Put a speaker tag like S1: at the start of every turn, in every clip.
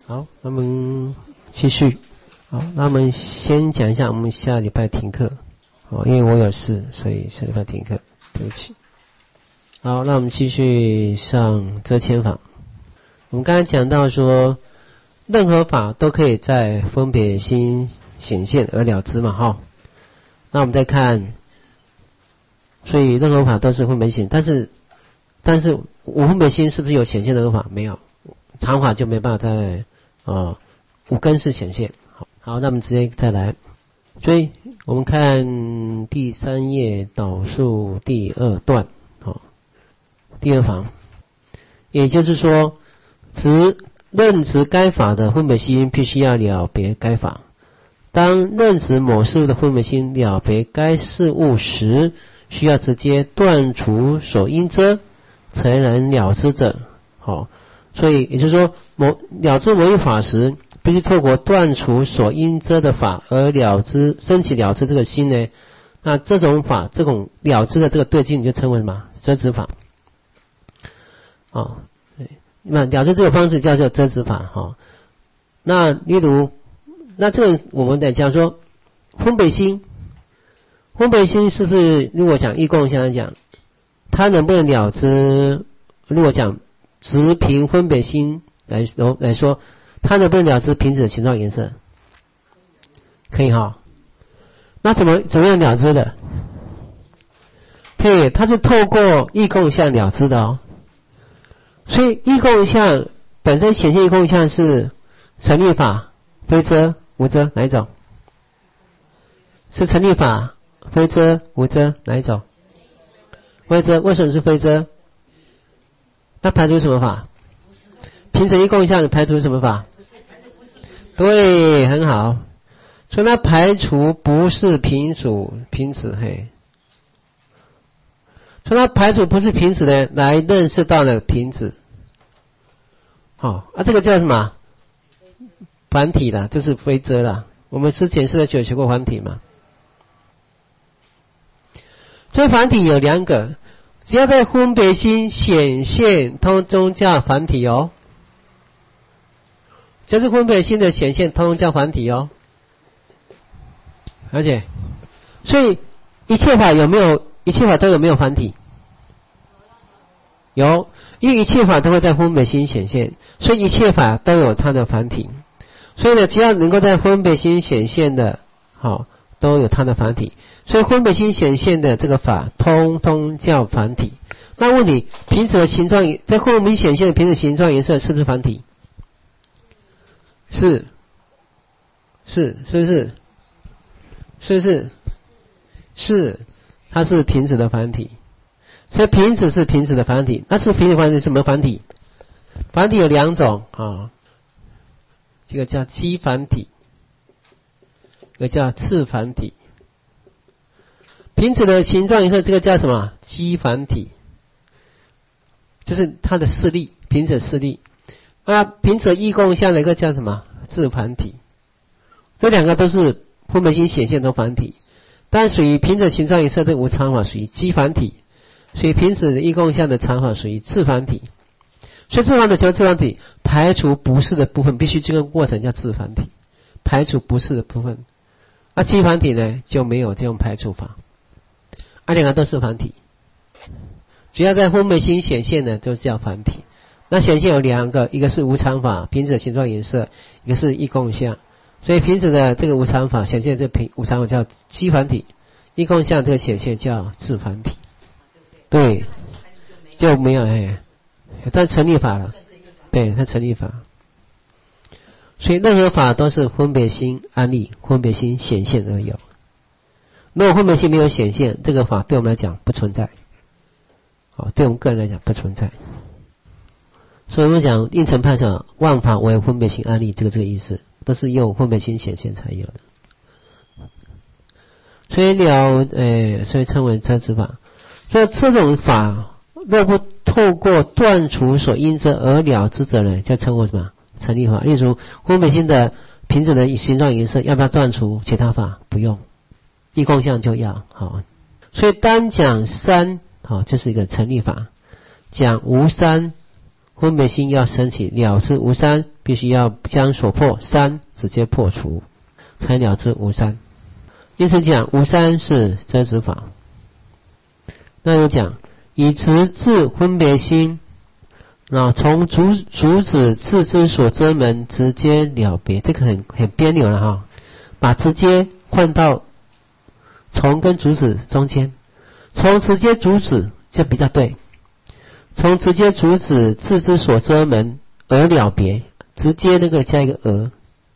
S1: 好，那我们继续。好，那我们先讲一下我们下礼拜停课。因为我有事，所以下礼拜停课，对不起。好，那我们继续上遮千法。我们刚才讲到说，任何法都可以在分别心显现而了之嘛，哈。那我们再看，所以任何法都是分别心，但是无分别心是不是有显现的法？没有，常法就没办法在无根式显现。好，那我们直接再来。所以我们看第3页导数第2段，第2行，也就是说，任执该法的分别心必须要了别该法。当任执某事物的分别心了别该事物时，需要直接断除所因遮，才能了知者。所以也就是说，了知某一法时，必须透过断除所因遮的法而了知，升起了知这个心呢。那这种法，这种了知的这个对境就称为什么？遮止法。那了知这个方式叫做遮止法。那例如，那这个我们得讲说，分别心是不是如果讲义共相来讲，它能不能了知？如果讲直凭分别心来说，它能不能了知瓶子的形状颜色？可以哈。那怎么样了知的？对，它是透过义共相了知的所以义共相本身显现义共相是成立法、非遮、无遮哪一种？是成立法、非遮、无遮哪一种？非遮。为什么是非遮？那排除什么法？凭着义共相排除什么法？对，很好。所以它排除不是凭子，所以它排除不是凭子呢，来认识到了凭子。这个叫什么？繁体啦，这是非遮啦。我们之前是在学过繁体嘛。所以繁体有2个，只要在分别心显现通中叫繁体就是分别心的显现通叫繁体而且，所以一切法都有没有繁体？有，因为一切法都会在分别心显现，所以一切法都有它的繁体。所以呢，只要能够在分别心显现的，都有它的繁体。所以分别心显现的这个法，通通叫繁体。那问你，瓶子的形状在分别心显现的瓶子形状颜色是不是繁体？是不是？是，它是瓶子的繁体。所以瓶子是瓶子的繁体。那是瓶子繁体什么繁体？繁体有2种这个叫基繁体，一个叫次繁体。瓶子的形状颜色，这个叫什么？基繁体，就是它的视力，瓶子的视力。瓶子的义共相的一个叫什么？次繁体。这2个都是分别心显现的繁体，但属于瓶子形状颜色的无常法属于基繁体，所以瓶子的义共相的常法属于次繁体。所以次繁体就是次繁体，排除不是的部分，必须这个过程叫次繁体，排除不是的部分。基繁体呢就没有这种排除法。2个都是繁体，只要在分别心显现的都是叫繁体。那显现有2个，一个是无常法，瓶子的形状颜色，一个是义共相。所以瓶子的这个无常法显现这无常法叫基繁体，义共相这个显现叫次繁体。对，就没有但成立法了。对，它成立法。所以任何法都是分别心安立，分别心显现而有。如果分别心没有显现，这个法对我们来讲不存在。对我们个人来讲不存在。所以我们讲应成派上万法为分别心安立，这个意思，都是用分别心显现才有的。所以所以称为遮止法。所以这种法若不透过断除所因遮而了知者呢，就称为什么？成立法。例如分别心的瓶子的形状颜色，要不要断除？其他法不用，义共相就要。所以单讲3，这是一个成立法。讲无3， 分别心要升起，了知无三，必须要将所破三直接破除，才了知无三。因此讲无三是遮止法。那又讲以直至分别心，从主旨自知所遮门直接了别，这个很别扭了哈，把直接换到从跟主旨中间，从直接主旨就比较对，从直接主旨自知所遮门而了别，直接那个加一个而，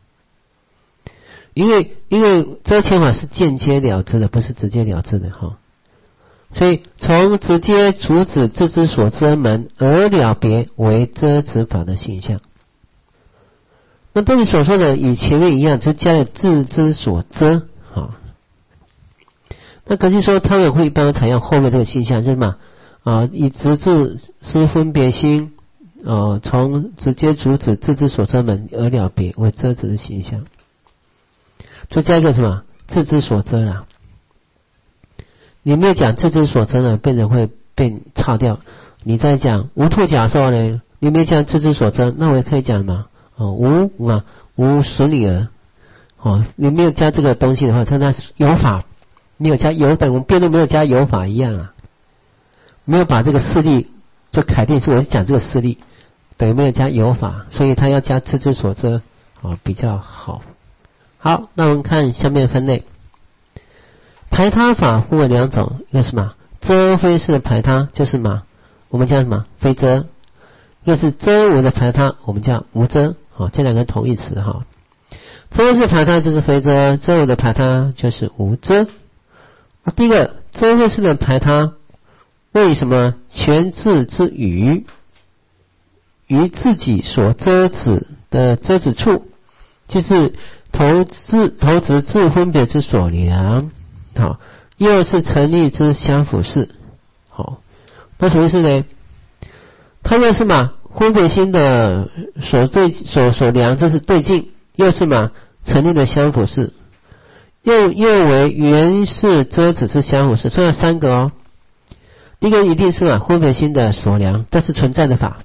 S1: 因为遮前法是间接了知的，不是直接了知的哈。所以从直接主旨自知所遮门而了别为遮止法的现象。那对你所说的与前面一样，就加了自知所遮啊。那可是说他们会一般采用后面这个现象，就是嘛以直至是分别心从直接主旨自知所遮门而了别为遮止的现象，就加一个什么自知所遮啦。你没有讲自知所遮呢，变成会被岔掉。你在讲无兔假说呢，你没有讲自知所遮，那我也可以讲嘛无损理儿你没有加这个东西的话，那有法没有加有，等我们辩论没有加有法一样啊，没有把这个事例就凯定是我讲这个事例，等于没有加有法，所以他要加自知所遮比较好。好，那我们看下面分类。排他法分为两种，一个是什么遮非式的排他，就是什么我们叫什么非遮，一个是遮无的排他，我们叫无遮这两个同义词哈。遮式排他就是非遮，遮无的排他就是无遮。第一个遮非式的排他，为什么全智之于自己所遮止的遮止处，就是投执自分别之所量又是成立之相符事那什么意思呢？它又是嘛分别心的所量，这是对境，又是嘛成立的相符事，又为原是遮止之相符事，所以有三个第一个一定是分别心的所量，这是存在的法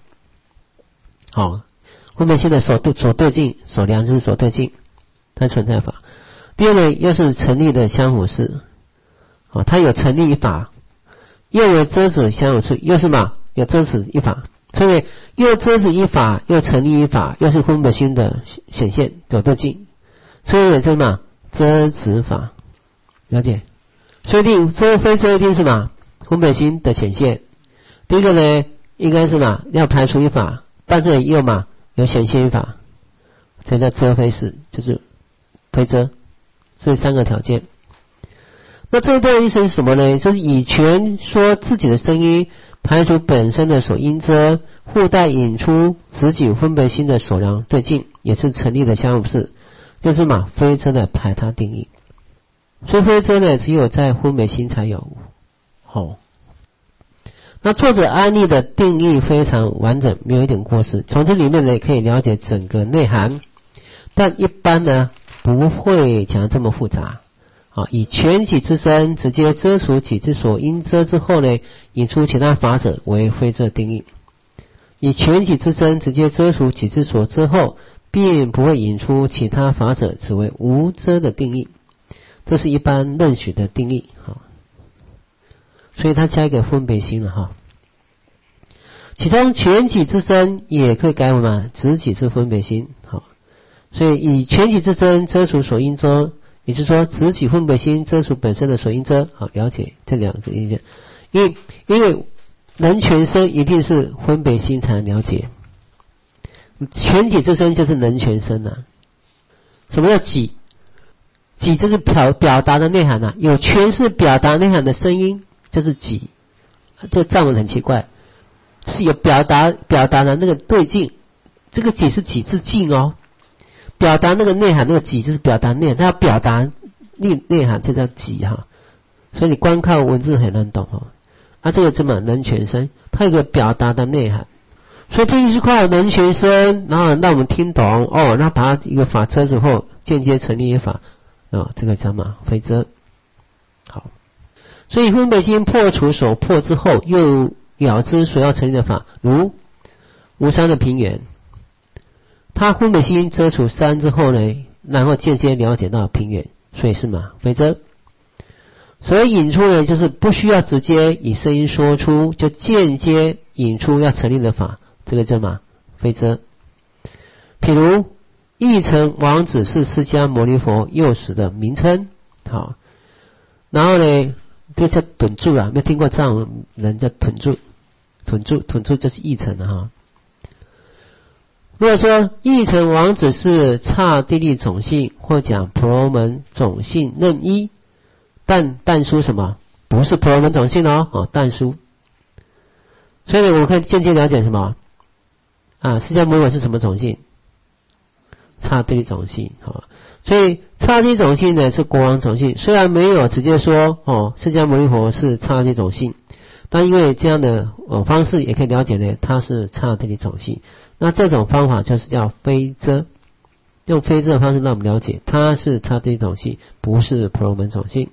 S1: 分别心的所对境，所量就是所对境，它存在法。第二个又是成立的相符事它有成立一法，又为遮止相符事，又是嘛有遮止一法，所以又遮止一法，又成立一法，又是分别心的显现有对境，所以也是嘛遮止法，了解？所以遮非遮一定是嘛分别心的显现。第一个呢应该是嘛要排除一法，但是又嘛有显现一法，这叫遮非式，就是非遮，这三个条件。那这一段的意思是什么呢？就是以全说自己的声音排除本身的所因遮，附带引出自己分别心的所量对境，也是成立的相符事，就是嘛非遮的排他定义。所以非遮呢只有在分别心才有那作者安利的定义非常完整，没有一点过失，从这里面呢可以了解整个内涵，但一般呢不会讲这么复杂以全己之身直接遮除己之所因遮之后呢，引出其他法者为非遮定义。以全己之身直接遮除己之所遮后，并不会引出其他法者，只为无遮的定义。这是一般认许的定义所以他加一个分别心了其中全己之身也可以改为嘛执己之分别心所以以全己之身遮除所因遮，也就是说执己分别心遮除本身的所因遮了解这两个意见。因为人全身一定是分别心才能了解，全己之身就是人全身什么叫己？己就是表达的内涵有诠释表达内涵的声音就是己。这个藏文很奇怪，是有表达的那个对境，这个己是己之境表达那个内涵，那个己就是表达内涵，它要表达内涵就叫己所以你光靠文字很难懂这个这么人全身，它有个表达的内涵，所以这就是靠人全身，然后让我们听懂那把一个法遮止后，间接成立一法这个叫嘛非遮。好，所以分别心破除所破之后，又了知所要成立的法，如无三的平原，他分别心遮除三之后呢，然后间接了解到平原，所以是嘛非遮。所以引出呢，就是不需要直接以声音说出，就间接引出要成立的法，这个叫嘛非遮。譬如义成王子是释迦牟尼佛幼时的名称，好，然后呢，这叫趸住啊，没有听过这样人叫趸住，趸住就是义成的哈。如果说义成王子是刹帝利种性，或讲婆罗门种性任一，但殊什么？不是婆罗门种性哦，但殊。所以呢，我们可以间接了解什么？啊，释迦牟尼佛是什么种性？刹帝利种性，所以刹帝利种性呢是国王种性，虽然没有直接说释迦牟尼佛是刹帝利种性，但因为这样的方式也可以了解呢，它是刹帝利种性。那这种方法就是叫非遮，用非遮的方式让我们了解它是刹帝利种性，不是婆罗门种性。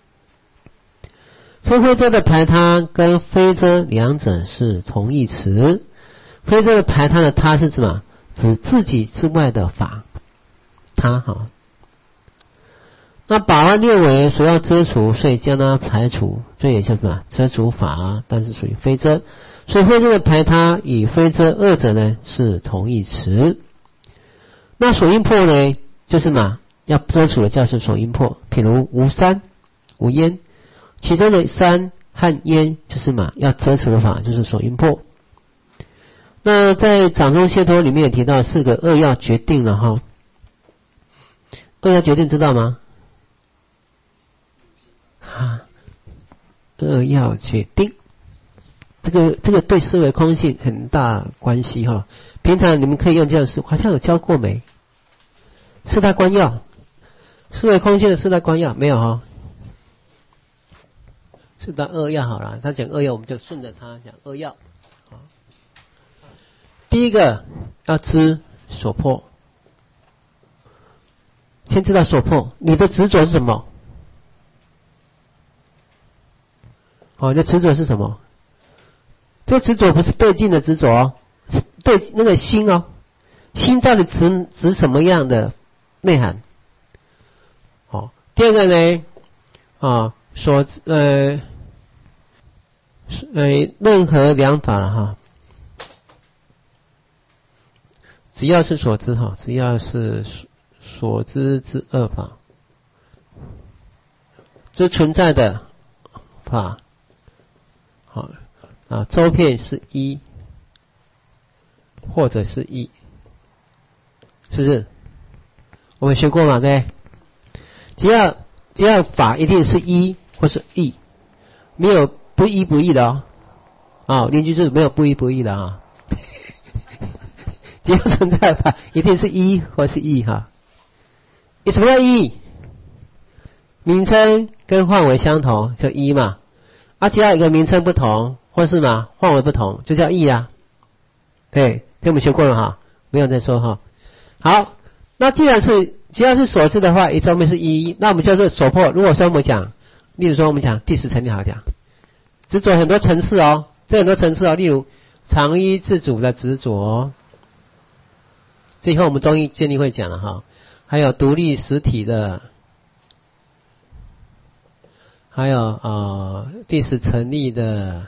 S1: 所以非遮的排他跟非遮两者是同义词。非遮的排他的他是指什么？指自己之外的法，他哈。那把它列为所要遮除，所以将它排除，这也叫什么？遮除法，但是属于非遮。所以非遮的排他与非遮二者呢是同义词。那所因破呢，就是嘛要遮除的叫是所因破，譬如无三无烟，其中的三和烟就是嘛要遮除的法，就是所因破。那在掌中解脱里面也提到四个扼要决定了哈。扼要决定知道吗？扼要决定，这个对思维空性很大关系哈。平常你们可以用这样的好像有教过没？四大观要，思维空性的四大观要没有哈？四大扼要好了，他讲扼要，我们就顺着他讲扼要。第一个要知所破，先知道所破，你的执着是什么？你的执着是什么？这个执着不是对境的执着，是对那个心哦，心到底指什么样的内涵？第二个呢，任何良法了哈。只要是所知哈，只要是所知之恶法，就存在的法，好啊，周遍是一，或者是一，是不是？我们学过嘛，对？只要法一定是一或是异，没有不一不异的哦，邻居是没有不一不异的啊。只要存在法一定是一或是异哈。什么叫异？名称跟范围相同就一嘛，只要一个名称不同或是嘛范围不同就叫异啊。对，这我们学过了哈，不用再说哈。好，那只要是所知的话，一周面是一，那我们就是所破。如果说我们讲，例如说我们讲第十层，你好讲执着很多层次哦，这很多层次哦，例如常依自主的执着。这以后我们中医建立会讲了哈，还有独立实体的，还有第十成立的，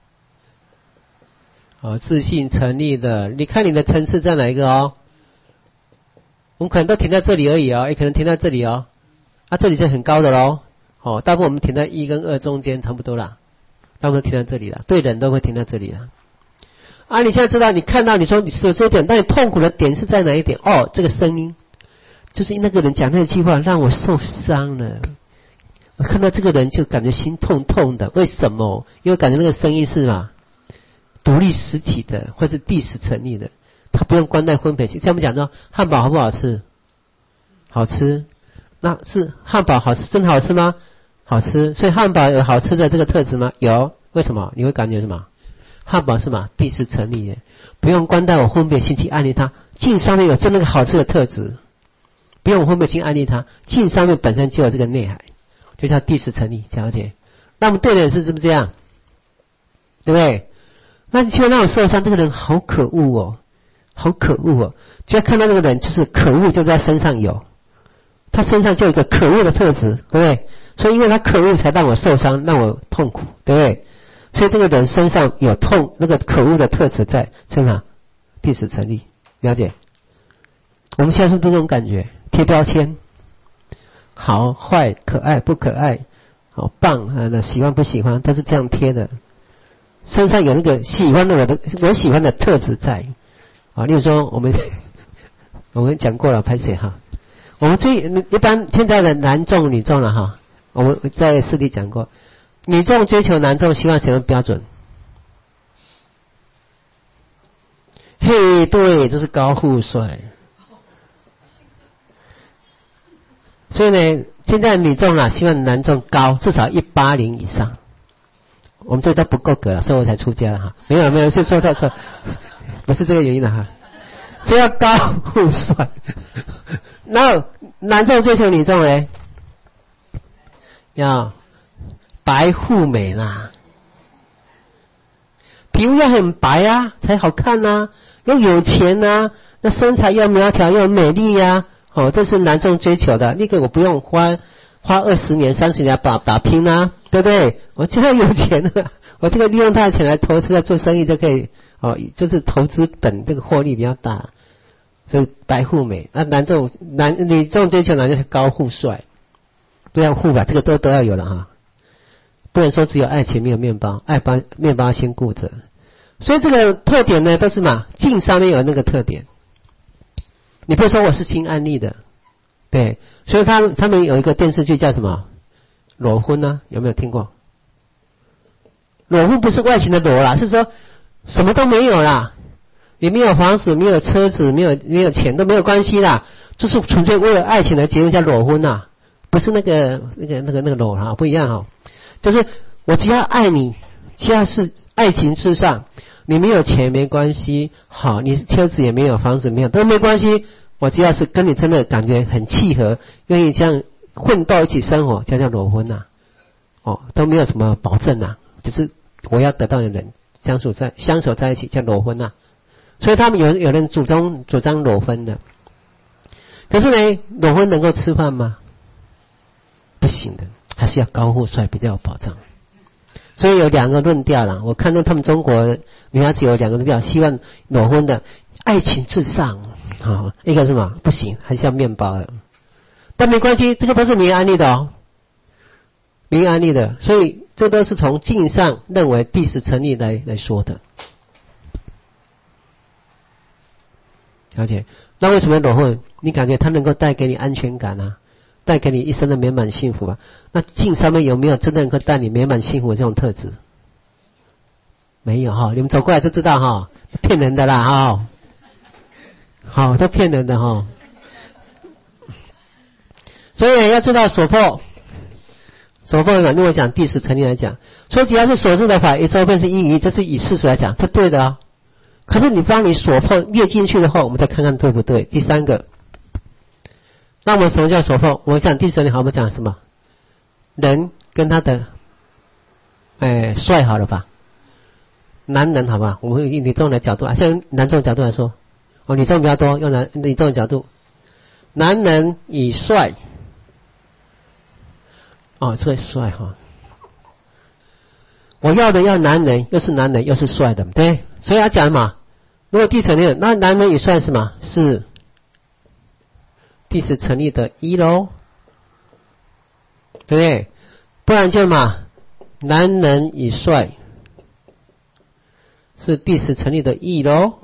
S1: 自信成立的，你看你的层次在哪一个哦？我们可能都停在这里而已哦，也可能停在这里哦，这里是很高的咯，大部分我们停在一跟二中间差不多啦，大部分都停在这里了，对人都会停在这里了。你现在知道，你看到你说你是有这点，但你痛苦的点是在哪一点？这个声音，就是那个人讲那句话让我受伤了。我看到这个人就感觉心痛痛的，为什么？因为感觉那个声音是嘛，独立实体的，或是第十成立的，他不用关带分别心。像我们讲说汉堡好不好吃？好吃。那是汉堡好吃，真的好吃吗？好吃。所以汉堡有好吃的这个特质吗？有。为什么？你会感觉什么？汉堡是嘛第十成立的，不用关带我分别心去安利它，境上面有这么个好吃的特质，不用我分别心安利它，境上面本身就有这个内涵，就叫第十成立，了解？那么对的人是不是这样？对不对？ 那你就会让我受伤，这个人好可恶哦，好可恶哦！只要看到那个人就是可恶，就在身上有，他身上就有一个可恶的特质，对不对？所以因为他可恶才让我受伤，让我痛苦，对不对？所以这个人身上有痛，那个可恶的特质在身上，必使成立，了解？我们现在是不是这种感觉？贴标签，好坏可爱不可爱，好棒那喜欢不喜欢，都是这样贴的。身上有那个喜欢的我喜欢的特质在啊，例如说我们讲过了，拍谁哈？我们一般现在的男众女众了哈，我们在师弟讲过，女众追求男众希望什么标准？嘿，对，这是高富帅。所以呢，现在女众希望男众高，至少180以上。我们这都不够格了，所以我才出家了哈。没有，是错，不是这个原因了哈。所以要高富帅。然后男众追求女众呢，要白富美啦，皮肤要很白啊，才好看啊，又有钱啊，那身材又苗条又美丽啊。这是男众追求的，那个我不用花20年30年打拼啊，对不对？我只要有钱了，我这个利用他的钱来投资来做生意就可以，就是投资本这个获利比较大，所以白富美。那女众追求男就是高富帅，都要富吧，这个都要有了哈，不能说只有爱情没有面包，面包先顾着。所以这个特点呢，都是镜上面有那个特点。你不是说我是新案例的，对，所以他们有一个电视剧叫什么？裸婚呢？有没有听过？裸婚不是外形的裸啦，是说什么都没有啦，你没有房子，没有车子，没有钱都没有关系啦，就是纯粹为了爱情而结婚叫裸婚啦，不是那个裸哈，不一样哈，就是我只要爱你，只要是爱情至上。你没有钱没关系，好，你车子也没有，房子没有都没关系，我只要是跟你真的感觉很契合，愿意这样混到一起生活，叫裸婚呐，都没有什么保证呐，就是我要得到的人相守在一起叫裸婚呐，所以他们有人主张裸婚的，可是呢，裸婚能够吃饭吗？不行的，还是要高富帅比较有保障。所以有2个论调啦，我看到他们中国女孩子有2个论调，希望裸婚的爱情至上，一个是什么？不行，还是要面包的。但没关系，这个都是明案例的明案例的，所以这都是从镜上认为第10成立来说的。了解？那为什么裸婚？你感觉它能够带给你安全感啊？带给你一生的美满幸福啊？那镜上面有没有真的能够带你美满幸福的这种特质？没有哈，你们走过来就知道哈，骗人的啦哈，好，都骗人的哈。所以要知道所破如果讲第10成立来讲，所以只要是所知的法，一周便是一，这是以世俗来讲，这对的啊。可是你帮你所破列进去的话，我们再看看对不对。第3个。那我们什么叫所破？我讲第10年好，我们讲什么？人跟他的帅好了吧？男人好吧？我们以女众的角度像男众角度来说，女众比较多，用女众的角度，男人以帅，这个帅哈，我要的要男人，又是男人又是帅的，对，所以要讲嘛，如果第10年，那男人以帅是什么？是第10成立的1咯，对不对？不然就男人以帅是第10成立的2咯，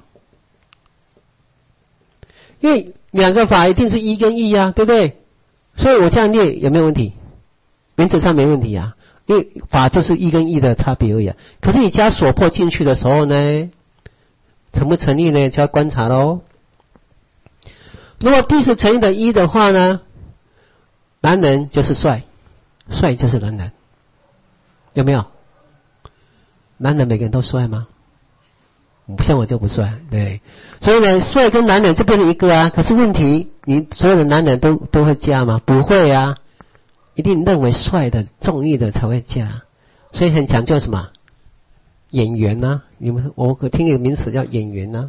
S1: 因为2个法一定是1跟2啊，对不对？所以我这样列有没有问题？原则上没问题啊，因为法就是1跟2的差别而已啊。可是你加所破进去的时候呢，成不成立呢？就要观察咯。如果第10成立的1的话呢，男人就是帅，帅就是男人，有没有？男人每个人都帅吗？不像我就不帅，对。所以呢，帅跟男人就变成一个啊。可是问题，你所有的男人都会嫁吗？不会啊，一定认为帅的、中意的才会嫁。所以很讲究什么？ 眼缘呐、我听一个名词叫眼缘呐、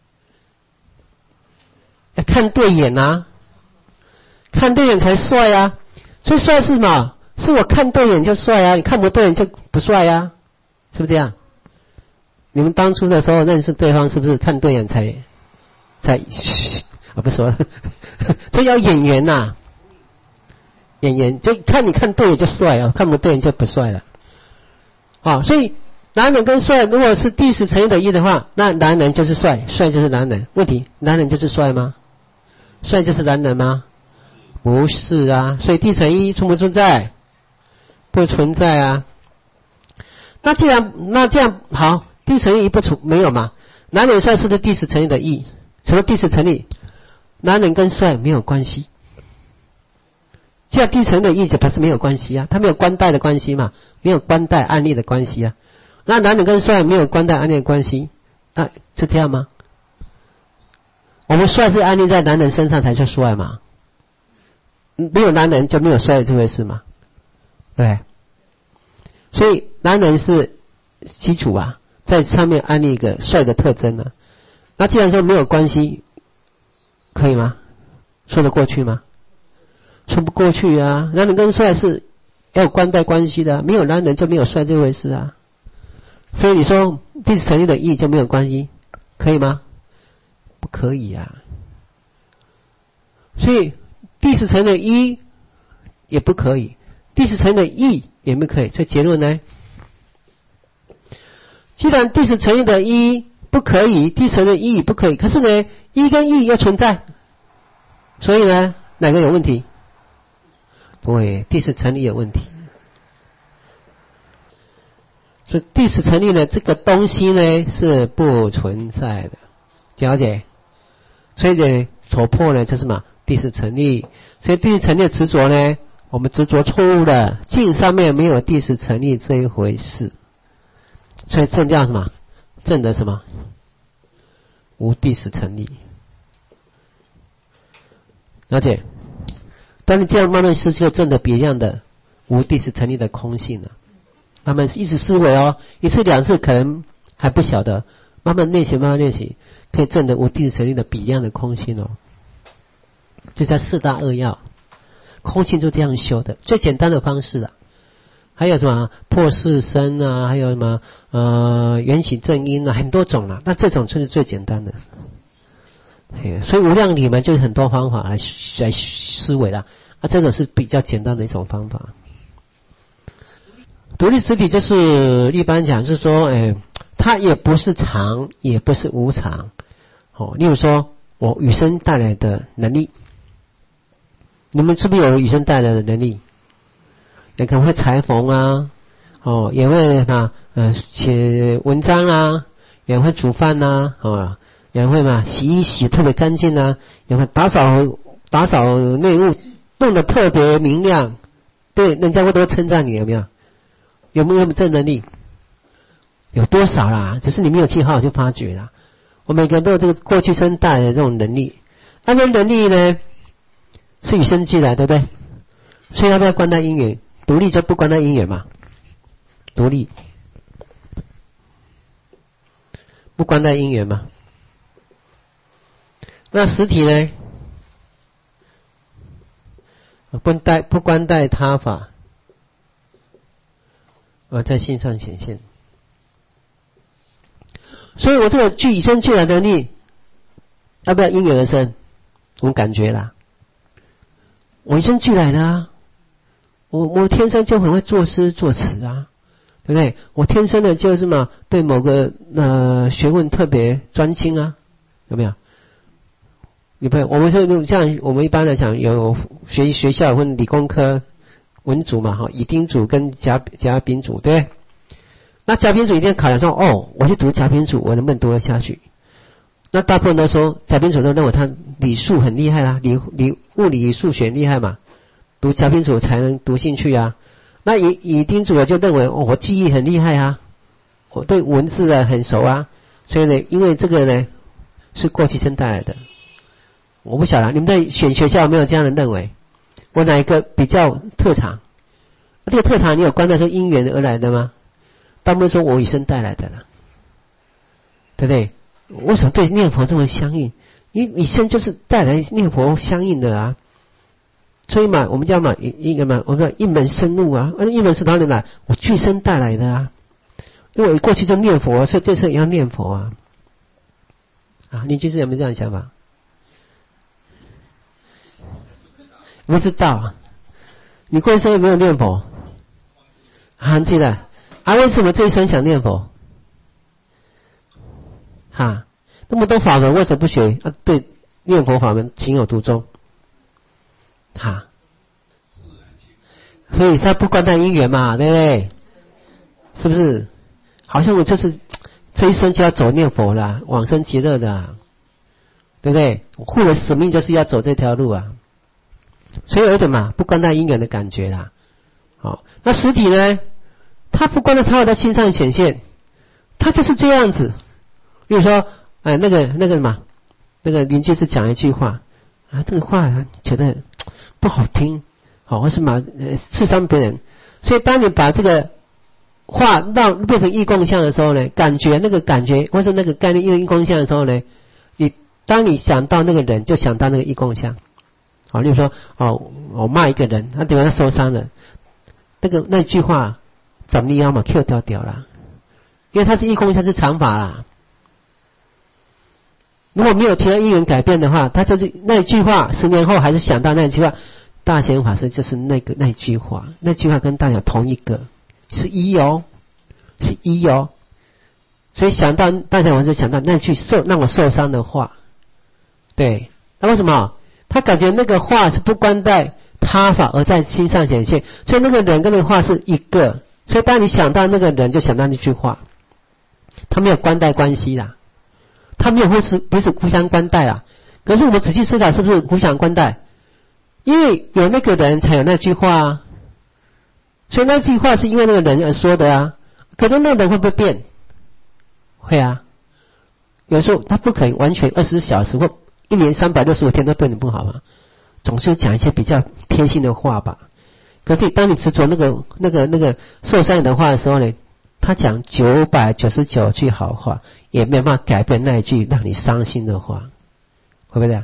S1: 要看对眼呐、看对眼才帅啊。所以帅是什么？是我看对眼就帅啊，你看不对眼就不帅啊，是不是这样？你们当初的时候认识对方，是不是看对眼才不说了，这叫眼缘呐、眼缘就看你看对眼就帅啊，看不对眼就不帅了。所以男人跟帅，如果是第十层的意的话，那男人就是帅，帅就是男人。问题，男人就是帅吗？帅就是男人吗？不是啊，所以第层一存不存在？不存在啊。那这样好，第层一没有嘛？男人帅是不是第十层的意？什么第十层意？男人跟帅没有关系。这样第层的意就不是没有关系啊，他没有官带的关系嘛，没有官带案例的关系啊。那男人跟帅没有官带案例的关系，是这样吗？我们帅是案例在男人身上才叫帅嘛，没有男人就没有帅这回事嘛，对。所以男人是基础啊，在上面安利一个帅的特征啊。那既然说没有关系，可以吗？说得过去吗？说不过去啊。男人跟帅是要有官带关系的，没有男人就没有帅这回事啊。所以你说第十层的意就没有关系，可以吗？不可以啊。所以第十层的一也不可以，第十层的意也不可以。所以结论呢，既然第十层的一不可以，第十层的意不可以，可是呢一跟意又存在，所以呢哪个有问题？不会，第十层有问题。所以第十层呢这个东西呢是不存在的，了解？所以呢所破呢就是什么？第十层力。所以第十层力的执着呢，我们执着错误了，境上面没有第十层力这一回事。所以正叫什么？正的什么？无第十层力。了解？当你这样慢慢失去了正的别样的无第十层力的空性了，慢慢一直思维哦，一次两次可能还不晓得，慢慢练习，慢慢练习，可以证得无第十层力的彼样的空性哦。就在四大恶要，空性就这样修的，最简单的方式了。还有什么破四身啊，还有什么缘起正因啊，很多种了。那这种就是最简单的。所以无量理门就是很多方法来思维啦。这个是比较简单的一种方法。独立实体就是一般讲是说，它也不是常，也不是无常。例如说我与生带来的能力，你们是不是有与生带来的能力？也可能会裁缝啊，也会写文章啊，也会煮饭啊，也会洗衣洗特别干净啊，也会打扫内务弄得特别明亮，对，人家会多称赞你，有没有？有没有这能力？有多少啦？只是你没有去好好去发掘啦。我每个人都有这个过去生带来的这种能力，那这能力呢是与生俱来，对不对？所以要不要关带因缘？独立就不关带因缘嘛，独立不关带因缘嘛。那实体呢？不关带他法，在性上显现。所以我这个与生俱来的能力，要不要因缘而生？我们感觉啦，我与生俱来的啊。我天生就很会作诗作词啊，对不对？我天生的就是嘛，对某个学问特别专精啊，有没有？你不，我们说像我们一般来讲，有学校分理工科文组嘛，乙丁组跟甲丙组，对不对？那甲丙组一定考量说，我去读甲丙组，我能不能读得下去？那大部分都说甲丙组都认为他理数很厉害啦，物理数学厉害嘛。读甲丙组才能读进去啊。那乙丁组就认为我记忆很厉害啊，我对文字很熟啊，所以呢，因为这个呢是过去生带来的。我不晓得你们在选学校有没有这样的认为？我哪一个比较特长？这个特长你有关带是因缘而来的吗？ 当不说我以身带来的了，对不对？为什么对念佛这么相应？因为以身就是带来念佛相应的啊。所以嘛，我们叫嘛一个嘛，我们叫一门深入啊。一门是哪里来？我具身带来的啊。因为我过去就念佛，所以这次也要念佛啊。啊，你就是有没有这样的想法？不知道啊。你过一生有没有念佛？忘记了。啊，为什么这一生想念佛？哈，那么多法门为什么不学？啊，对念佛法门情有独钟。哈，所以他不关他因缘嘛，对不对？是不是？好像我就是这一生就要走念佛了，往生极乐的啊，对不对？我护了使命就是要走这条路啊。所以有一点嘛，不关他因缘的感觉啦。好，那实体呢？他不关他在心上显现，他就是这样子。比如说，那个什么，那个邻居是讲一句话啊，这个话觉得不好听，好，或是刺伤别人。所以当你把这个话变成义共相的时候呢，那个感觉或是那个概念义共相的时候呢，当你想到那个人，就想到那个义共相。好，例如说，我骂一个人，他怎么样受伤了？那句话怎么样嘛 Q 掉了？因为他是义共相是常法啦。如果没有其他因缘改变的话，他就是那句话，10年后还是想到那句话。大贤法师就是那句话，那句话跟大贤同一个，是一哦。所以想到大贤法师想到那句让我受伤的话，对，那为什么？他感觉那个话是不关在他法而在心上显现，所以那个人跟那个话是一个。所以当你想到那个人，就想到那句话，他没有关带关系啦。他没有彼此互相关带啊，可是我们仔细思考，是不是互相关带？因为有那个人才有那句话啊，所以那句话是因为那个人而说的啊。可是那个人会不会变？会啊，有时候他不可能完全24小时或1年365天都对你不好嘛，总是讲一些比较贴心的话吧。可是当你执着那个受伤的话的时候呢，他讲999句好话，也没有办法改变那一句让你伤心的话，会不会这样？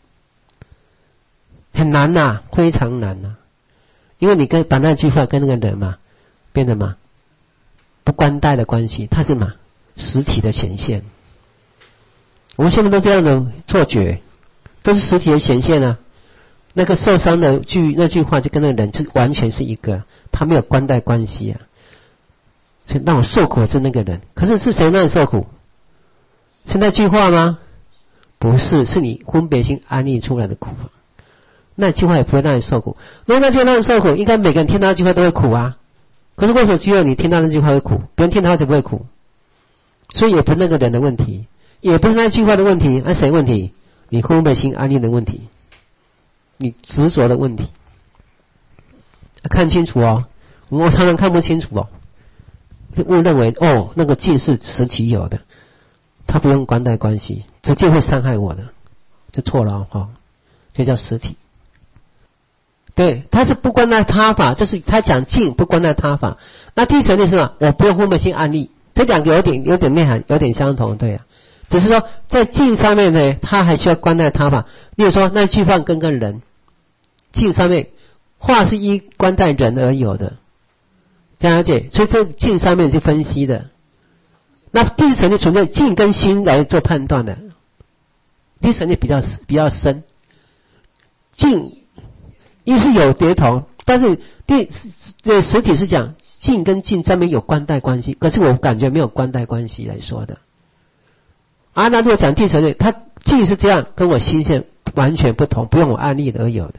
S1: 很难呐，非常难呐。因为你把那句话跟那个人嘛，变得嘛不关带的关系，它是嘛实体的显现。我们现在都这样的错觉，都是实体的显现啊。那个受伤的那句话就跟那个人是完全是一个，他没有关带关系啊。所以让我受苦是那个人，可是谁让你受苦？是那句话吗？不是，是你分别心安立出来的苦。那句话也不会让你受苦。如果那句话让你受苦，应该每个人听到那句话都会苦啊。可是为什么只有你听到那句话会苦，别人听到他就不会苦？所以也不是那个人的问题，也不是那句话的问题，那谁问题？你分别心安立的问题，你执着的问题。看清楚哦，我常常看不清楚哦。误认为那个境是实体有的，他不用关带关系，直接会伤害我的，就错了哦，这叫实体。对，他是不关带他法，这是他讲境不关带他法。那第一层是什么？我不用分别心安立，这两个有点内涵，有点相同，对啊。只是说在境上面呢，他还需要关带他法。例如说那句话跟人，境上面话是依关带人而有的。这样了解，所以这境上面是分析的。那第一层就存在境跟心来做判断的，第一层就比较深。境一是有叠同，但是实体是讲境跟境上面有关带关系，可是我感觉没有关带关系来说的。那如果讲第一层的，它境是这样，跟我心线完全不同，不用我安立而有的。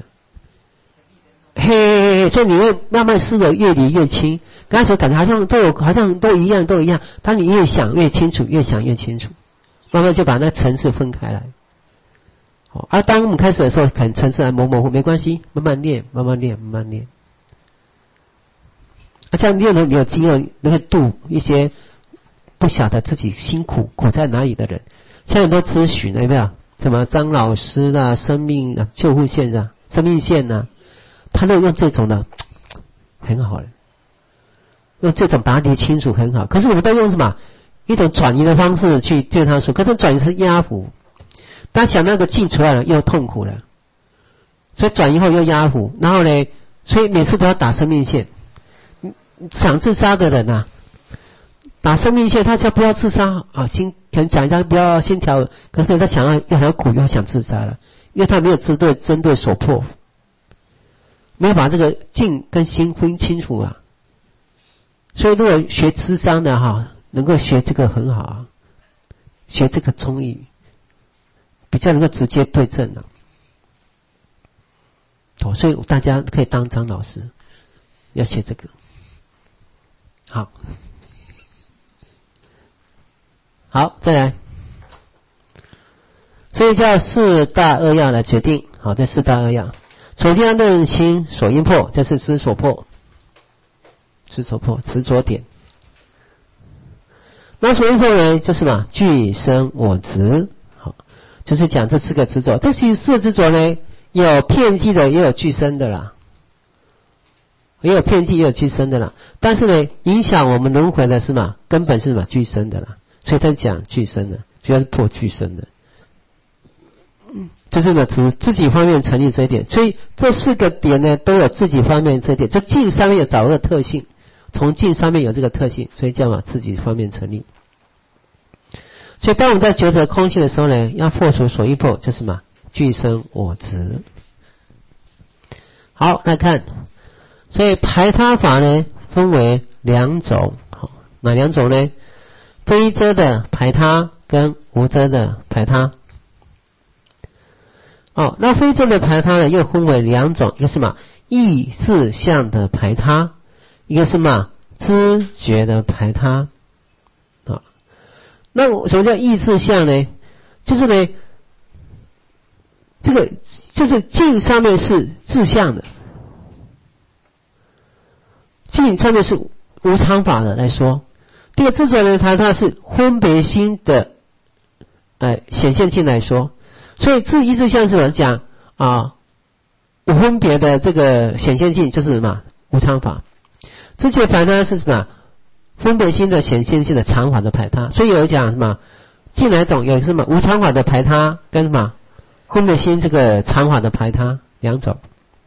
S1: 所以你会慢慢思维越理越清，刚才感觉好像都一样。当你越想越清楚，越想越清楚，慢慢就把那层次分开来。而当我们开始的时候，可能层次还模糊，没关系，慢慢练。这样练了，你有经验，你会度一些不晓得自己辛苦在哪里的人。像很多咨询有没有？什么张老师啦、生命救护线啊、生命线啊。他都用这种的，很好的。 用这种把它理清楚很好。可是我们都用什么一种转移的方式去对他说，可是转移是压服，当想那个劲出来了又痛苦了，所以转移后又压服，然后呢，所以每次都要打生命线。想自杀的人啊，打生命线，他就不要自杀啊，可能讲一下不要先调，可是他想要又很苦又想自杀了，因为他没有针对所迫，没有把这个境跟心分清楚啊。所以如果学智商的哈，能够学这个很好啊，学这个中医比较能够直接对症啊。所以大家可以当张老师，要学这个。好，再来。所以叫四大恶要来决定。好，这四大恶要，首先要认清所因迫，这是知所迫，知所迫，执着点。那所因迫呢，就是什么？俱生我执。好，就是讲这四个执着。这四个执着呢，有遍计的，也有俱生的啦。也有遍计，也有俱生的啦。但是呢，影响我们轮回的是嘛？根本是嘛？俱生的啦。所以他讲俱生的，主要是破俱生的。就是呢，自己方面成立这一点。所以这四个点呢，都有自己方面这一点。就境上面有找个特性，从境上面有这个特性，所以叫嘛自己方面成立。所以当我们在觉得空性的时候呢，要破除所依破，就是嘛俱生我执。好，来看。所以排他法呢，分为两种，哪两种呢？非遮的排他跟无遮的排他。那非遮的排他呢，又分为两种，一个是什么？意识相的排他，一个是什么？知觉的排他。那什么叫意识相呢？就是呢，这个就是境上面是自相的。境上面是无常法的来说，这个知觉呢，它是分别心的显现境来说，所以意识相是怎么讲啊？无分别的这个显现境就是什么？无常法。知觉排他是什么？分别心的显现性的常法的排他。所以有讲什么？境哪种？有什么无常法的排他跟什么分别心这个常法的排他两种。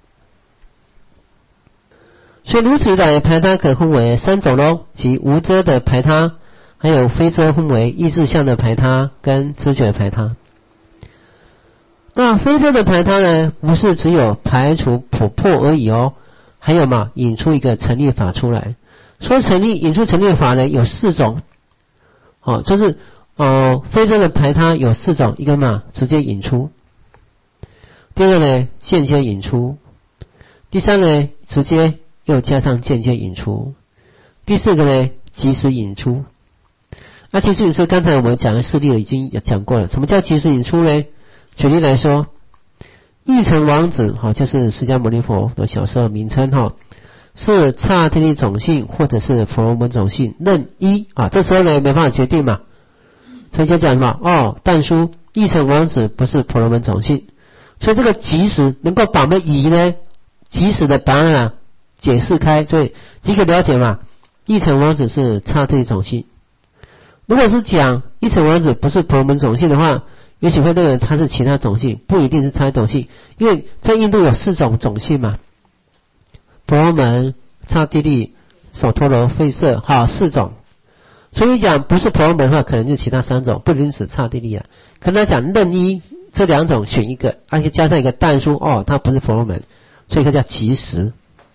S1: 所以如此的排他可分为三种咯，即无遮的排他，还有非遮分为意识相的排他跟知觉的排他。那非遮的排他呢，不是只有排除破而已哦，还有嘛引出一个成立法出来。说引出成立法呢有四种，就是非遮的排他有四种，一个嘛直接引出，第二个呢间接引出，第三呢直接又加上间接引出，第四个呢即时引出。那即时引出刚才我们讲的事例已经讲过了。什么叫即时引出呢？举例来说，义成王子就是释迦牟尼佛的小时候名称是刹帝利种性或者是婆罗门种性任一这时候呢没办法决定嘛，所以就讲什么但书义成王子不是婆罗门种性，所以这个即时能够把我们疑呢即时的答案解释开，所以即可了解嘛，义成王子是刹帝利种性。如果是讲义成王子不是婆罗门种性的话，也许会认为它是其他种性，不一定是刹帝利种性，因为在印度有四种种性嘛，婆罗门、刹帝利、首陀罗、吠舍四种。所以讲不是婆罗门的话，可能就是其他三种，不一定是刹帝利啊。可能讲任一这两种选一个，而且加上一个但书它不是婆罗门，所以它叫即时。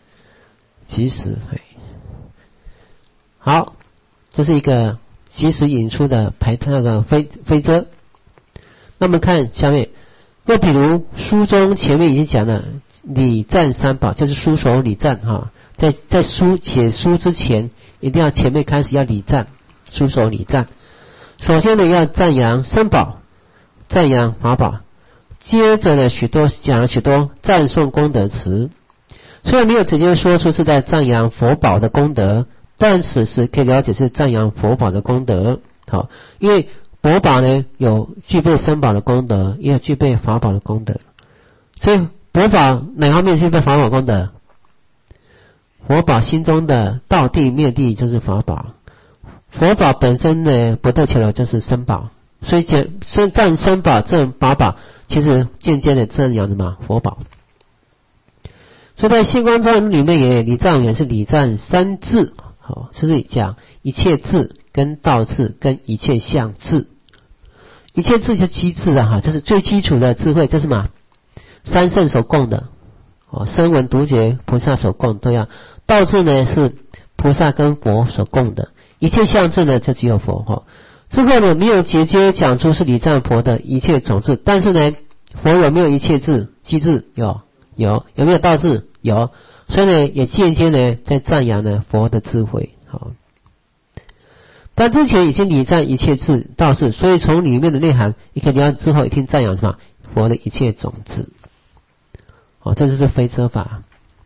S1: 好，这是一个即时引出的排那个非遮。那么看下面，又比如书中前面已经讲了礼赞三宝，就是书手礼赞在写书之前，一定要前面开始要礼赞，书手礼赞。首先呢要赞扬三宝，赞扬法宝，接着呢讲了许多赞颂功德词。虽然没有直接说出是在赞扬佛宝的功德，但此时可以了解是赞扬佛宝的功德。因为佛宝呢有具备三宝的功德，也有具备法宝的功德。所以佛宝哪方面具备法宝功德？ 佛宝心中的道地灭地就是佛宝，佛宝本身呢不得其了就是身宝，所以占身宝占法宝，其实间接的赞扬什么佛宝。所以在星光藏里面也礼赞也是礼赞三智，好，就是讲一切智跟道智跟一切相智。一切智就机智的哈，就是最基础的智慧，这是什么？三圣所供的，声闻独觉菩萨所供都要。道智呢是菩萨跟佛所供的，一切相智呢就只有佛哈。智慧呢没有直接讲出是礼赞佛的一切种智，但是呢，佛有没有一切智？机智有没有道智？有，所以呢也间接呢在赞扬呢佛的智慧好。但之前已经礼赞一切智道智，所以从里面的内涵你可以了解之后一定赞扬什么佛的一切种智，这就是非遮法。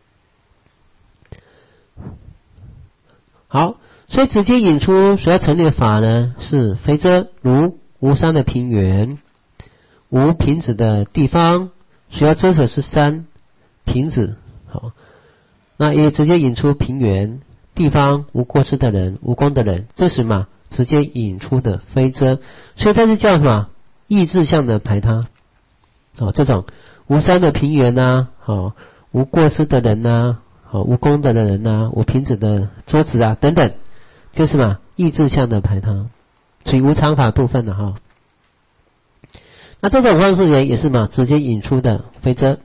S1: 好，所以直接引出所要成立的法呢是非遮，如无山的平原，无瓶子的地方，所要遮守是山瓶子。好，那也直接引出平原地方无过失的人无功的人，这是什么直接引出的非遮，所以它是叫什么意志向的排他。这种无山的平原啊，无过失的人啊，无功的人啊，无瓶子的桌子啊等等，就是什么意志向的排他，属于无常法部分的哈。那这种方式也是嘛直接引出的非遮。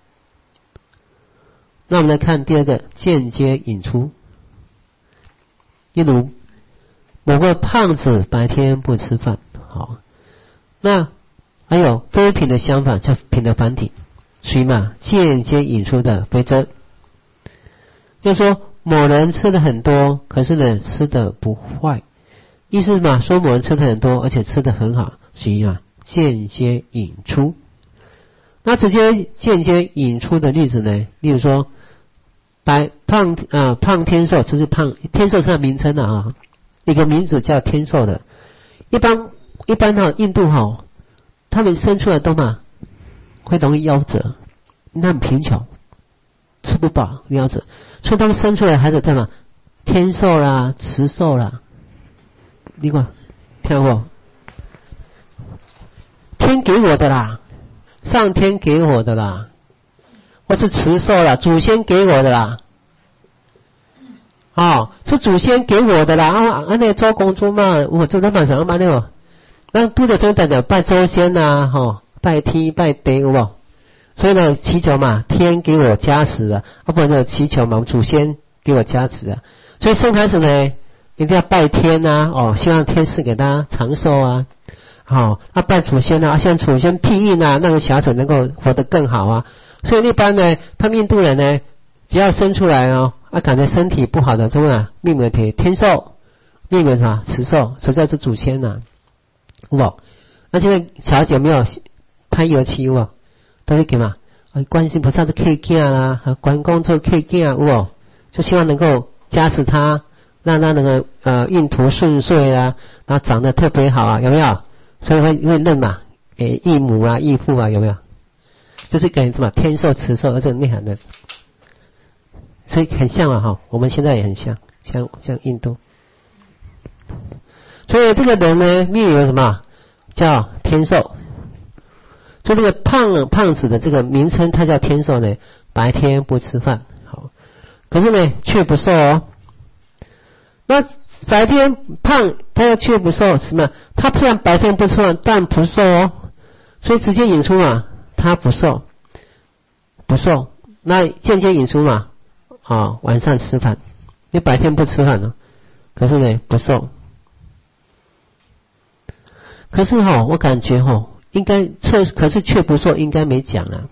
S1: 那我们来看第二个间接引出，例如某个胖子白天不吃饭，好，那还有非品的相反叫品的繁体，属于嘛间接引出的非遮。就是说某人吃的很多，可是呢吃的不坏，意思嘛说某人吃的很多而且吃的很好，属于嘛间接引出。那直接间接引出的例子呢，例如说胖天寿，这是胖天寿是它名称的啊，一个名字叫天寿的。一般印度他们生出来都嘛会容易夭折，那很贫穷，吃不饱夭折，所以他们生出来孩子对嘛天寿啦慈寿啦，你看听过？天给我的啦，上天给我的啦，或是慈寿啦，祖先给我的啦，是祖先给我的啦。那做工作嘛，我做得蛮想蛮的，那拄着生代表拜祖先呐，拜天拜地有无？所以呢，祈求嘛，天给我加持啊，不然呢，祈求嘛，祖先给我加持啊。所以生开始呢，一定要拜天啊，希望天赐给他长寿啊。拜祖先啊，向祖先庇荫啊，那个小孩子能够活得更好啊。所以一般呢，他们印度人呢，只要生出来感觉身体不好的，命门天寿，命门什么慈寿，实在是祖先呐，有无？那现在小孩子有没有拍油漆有无？都会给嘛，观世音菩萨是克囝啦，关公做克囝有无？就希望能够加持他，让他能够运途顺遂啊，然后长得特别好啊，有没有？所以会认嘛，义母啊义父啊，有没有？就是给什么天寿慈寿，而且内涵的，所以很像啊我们现在也很像印度。所以这个人呢，命有什么叫天寿？所以这个胖子的这个名称，他叫天寿呢，白天不吃饭，好，可是呢却不瘦哦。那白天胖，他却不瘦，什么？他虽然白天不吃饭，但不瘦哦，所以直接引出嘛，他不瘦，那间接引出嘛，晚上吃饭，你白天不吃饭呢，可是呢不瘦。可是我感觉应该可是却不瘦，应该没讲了。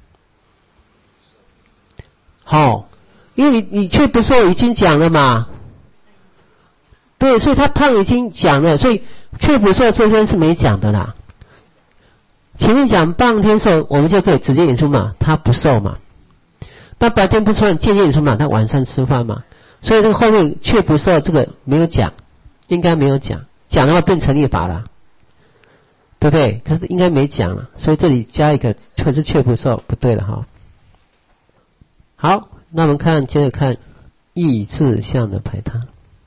S1: 因为你却不瘦已经讲了嘛。对，所以他胖已经讲了，所以却不瘦这边是没讲的啦。前面讲胖天寿，我们就可以直接引出嘛，他不瘦嘛。那白天不吃饭，间接引出嘛，他晚上吃饭嘛。所以这个后面却不瘦这个没有讲，应该没有讲，讲的话变成立法了，对不对？可是应该没讲了，所以这里加一个可是却不瘦，不对了哈。好，那我们接着看意志相的排他。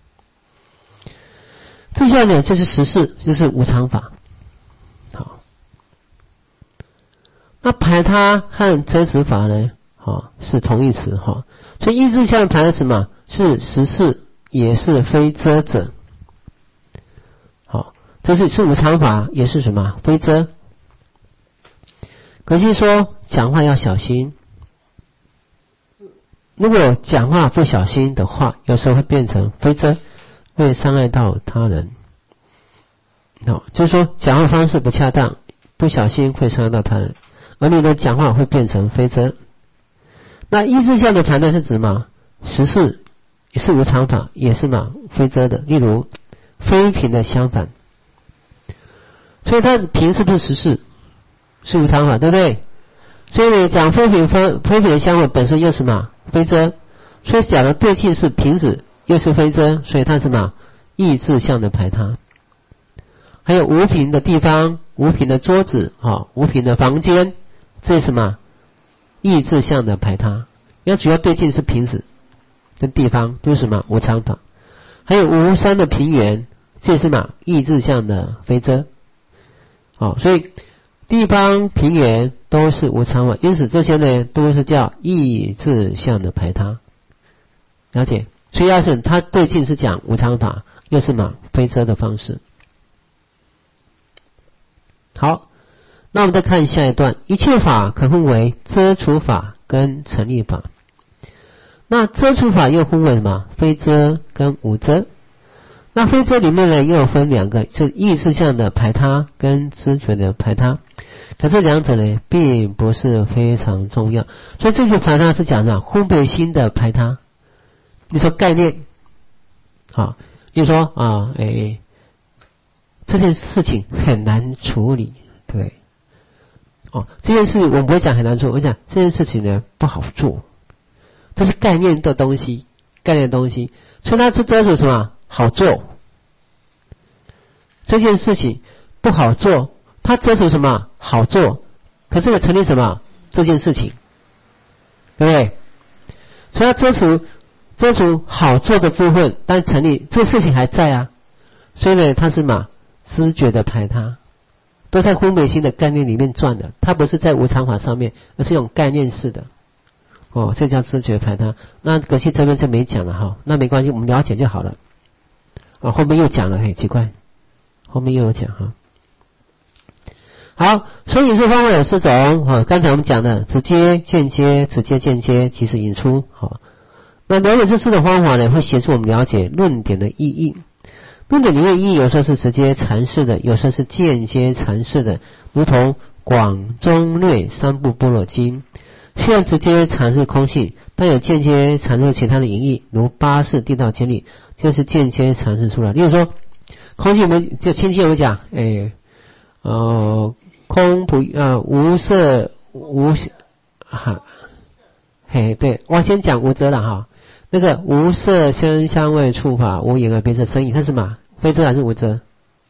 S1: 这下呢就是实事，就是无常法。好，那排他和遮止法呢，是同义词哈。所以意志相的排他是什么？是实事，也是非遮者。好，这是无常法，也是什么？非遮。可是说讲话要小心，如果讲话不小心的话，有时候会变成非遮，会伤害到他人。就是说讲话方式不恰当，不小心会伤害到他人，而你的讲话会变成非遮。那意志相的排他是指嘛？实事也是无常法，也是嘛非遮的。例如非平的相反，所以它平是不是实事？是无常法，对不对？所以你讲非平的相反本身又是嘛非遮，所以讲的对境是平子，又是非遮，所以它是嘛意志相的排他。还有无平的地方，无平的桌子，无平的房间，这是什么？意志相的排他。要主要对境是平子的地方，就是什么无常法。还有无山的平原，这是嘛意志相的非遮。所以地方平原都是无常法，因此这些呢都是叫意志相的排他。了解？所以要是它对境是讲无常法，又是嘛非遮的方式。好，那我们再看下一段，一切法可分为遮除法跟成立法。那遮除法又分为什么？非遮跟无遮。那非遮里面呢又分两个，就是意志相的排他跟知觉的排他。可这两者呢并不是非常重要，所以这个排他是讲的分别心的排他。你说概念，你说这件事情很难处理，对，这件事我们不会讲很难做，我讲这件事情呢不好做，这是概念的东西，所以它是遮住什么？好做。这件事情不好做，它遮住什么？好做。可是成立什么？这件事情，对不对？所以它遮除好做的部分，但成立这事情还在啊。所以呢，它是嘛知觉的排他，都在分别心的概念里面转的，它不是在无常法上面，而是用概念式的。这叫知觉排他。那可惜这边就没讲了哈，那没关系，我们了解就好了。后面又讲了，奇怪，后面又有讲哈。好，所以引出方法有4种，刚才我们讲的直接、间接、直接、间接，即是引出。那了解这4种方法呢，会协助我们了解论点的意义。论点里面意义有时候是直接阐释的，有时候是间接阐释的，如同广中略三部般若经，虽然直接阐释空性，但有间接阐述其他的隐义，如八识地道经历，就是间接阐释出来。例如说空性，我们就亲戚有讲，空不无色无对，我先讲无遮了哈。那个无色声香味触法无眼耳鼻舌身意，它是什么？非遮还是无遮？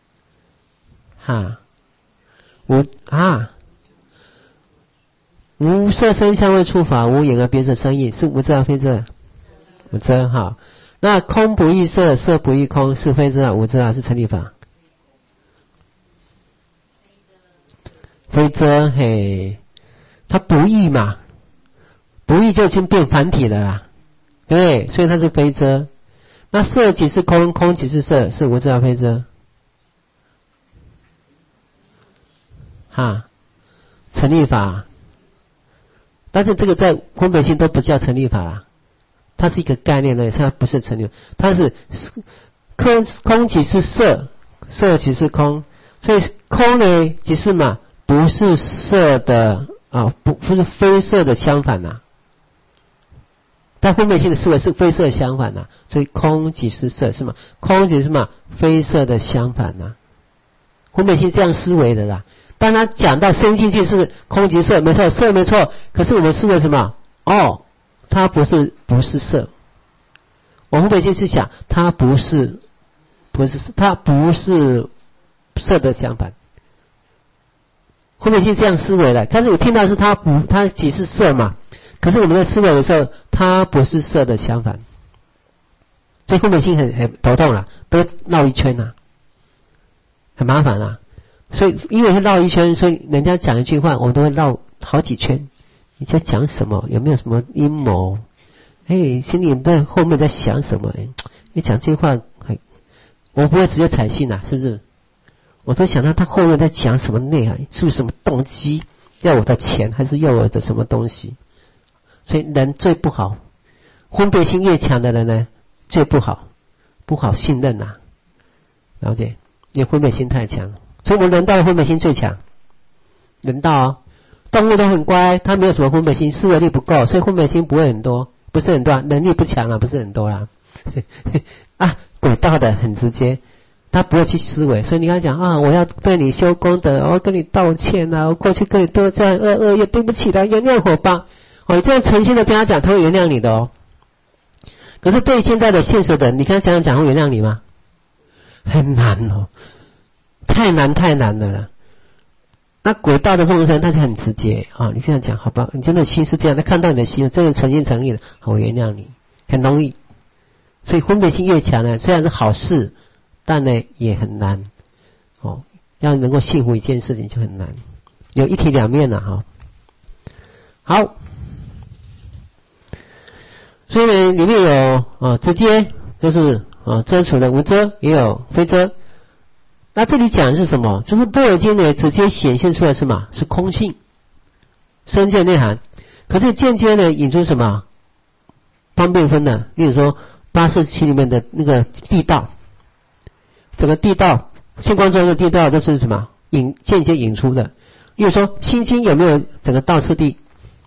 S1: 无色声香味触法无眼耳鼻舌身意是无遮还是非遮？无遮哈。那空不异色，色不异空是非遮还是无遮还是成立法？非遮，它不异嘛，不异就已经变繁体了啦。对，所以它是非遮。那色即是空，空即是色，是无遮还是非遮？成立法。但是这个在分别心都不叫成立法啦，它是一个概念的，它不是成立，它是空即是色，色即是空，所以空呢即是嘛，不是色的不是非色的相反呐。但分别心的思维是非色相反呐，所以空即是色是吗？空即是嘛非色的相反呐。分别心这样思维的啦。当他讲到生进去是空即色，没错，色没错。可是我们思维什么？它不是色。我们分别心是想它不是它不是色的相反。分别心这样思维的，但是我听到是它即是色嘛。可是我们在思维的时候，它不是色的相反， 所以分别心很头痛了，都绕一圈啊，很麻烦啊。所以因为会绕一圈，所以人家讲一句话，我们都会绕好几圈。你在讲什么？有没有什么阴谋？心里在后面在想什么？你讲这句话，我不会直接采信啊，是不是？我都想到他后面在讲什么内涵，是不是什么动机？要我的钱，还是要我的什么东西？所以人最不好，分别心越强的人呢，最不好信任啊，了解？因为分别心太强，所以我们人道的分别心最强。人道啊，动物都很乖，它没有什么分别心，思维力不够，所以分别心不会很多，不是很多，能力不强啊，不是很多啦。鬼道的很直接，他不会去思维，所以你跟他讲啊，我要对你修功德，我要跟你道歉啊，我过去跟你多这样恶业，对不起啦，原谅我吧。你这样诚心的跟他讲，他会原谅你的哦。可是对现在的现实的人，你跟他讲会原谅你吗？很难哦，太难了啦。那鬼道的众生他是很直接啊，你这样讲好吧，你真的心是这样，他看到你的心真的诚心诚意的，我原谅你，很容易。所以分别心越强呢，虽然是好事，但呢也很难哦。要能够信服一件事情就很难，有一体两面了哈。好，所以呢里面有直接就是遮除的无遮，也有非遮。那这里讲的是什么？就是般若经呢直接显现出来是什么？是空性深见内涵，可是间接呢引出什么方便分呢？例如说847里面的那个地道，整个地道现观中的地道都是什么间接引出的。例如说心经有没有整个道次第？